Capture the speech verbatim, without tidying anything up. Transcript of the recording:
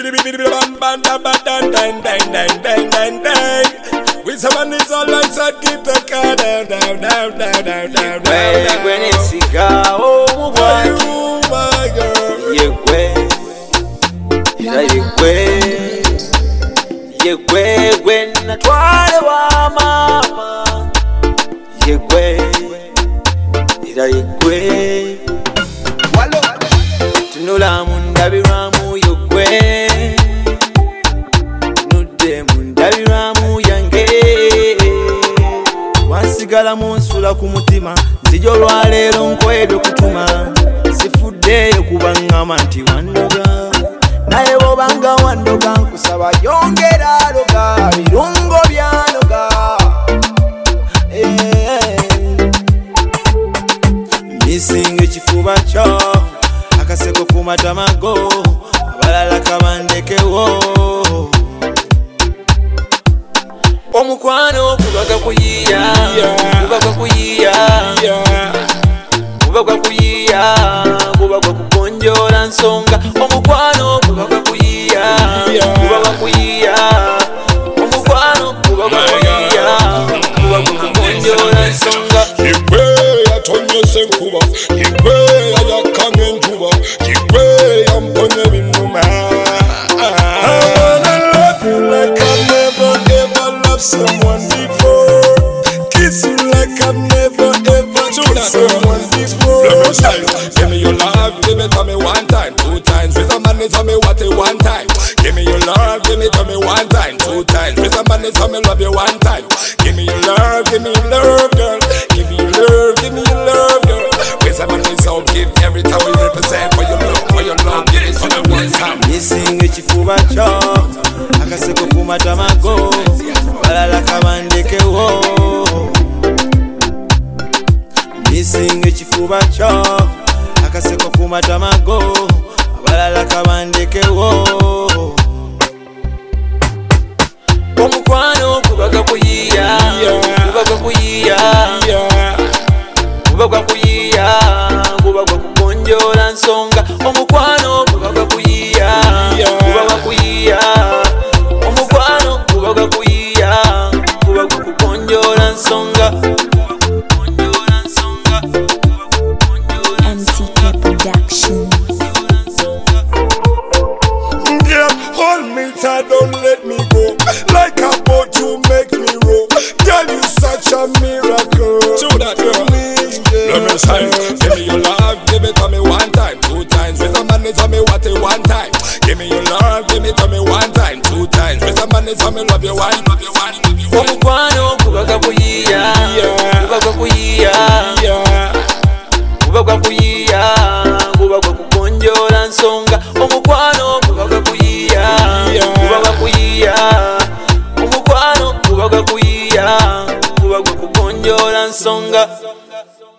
With someone is all outside, keep the car down, down, down, down, down, down. When it's a cigar, oh my God, my girl. Yeah, when, yeah, when, yeah, when, when I try to mama, yeah, when, yeah, when. Tunula mundabi ramu yokwe, nude mundabi ramu yange. Wansigala munsula kumutima, nzijo lwalero nkwedwe kutuma. Sifuddeyo kubangama nti wandoga, naye bobanga wandoga nkusaba yongera loga, birungo byanoga. Missing ekifuba kyo, akaseko kumatamago, abalala kabandekewo. Omukwano kubaga kuyiya, kubaga kuyiya, kubaga kuyiya, kubaga kukonjola nsonga. Omukwano kubaga kuyiya, kubaga kuyiya, omukwano kubaga kuyiya, kubaga kukonjola nsonga. Yigwe yatonye senkuba, yigwe yakamye njuba, yigwe yamponye binuma. I wanna love you like I've never ever loved someone before. Kiss you like I've never ever kissed someone before. Give me your love, give it to me one time, two times. With a man, tell me what it one time. Give me your love, give it to me one time, two times. With a man, tell me love you one time. Give me your love, give me your love, girl. Give me your love, give me your love, girl. With a man, so give every time we represent for your love, for your love. Give it to me one time. Missing ekifuba kyo, akaseko kumatamago, abalala kabandekewo. Missing ekifuba kyo, akaseko kumatamago, abalala kabandekewo. Omukwano kubaga kuyiya, kubaga kuyiya, kubaga kuyiya, kubaga kukonjola nsonga. Omukwano kubaga kuyiya, kubaga kuyiya, omukwano kubaga kuyiya, kubaga kukonjola nsonga. M T K Productions. Yeah, hold me tight, don't let me go. Like a boat, you make me roll. Girl, you such a miracle. To that girl, me, yeah. Let me shine. Give me your love, give it to me one time, two times. With a man, tell me what it one time. Give me your love, give it to me one time, two times. With a man, tell me love you one, love you one, love you one. Omukwano kubaga kuyiya, kubaga kuyiya, kubaga kuyiya, kubaga kukonjola nsonga. Omukwano kubaga kuyiya, kubaga kuyiya, omukwano kubaga kuyiya, kubaga kukonjola nsonga.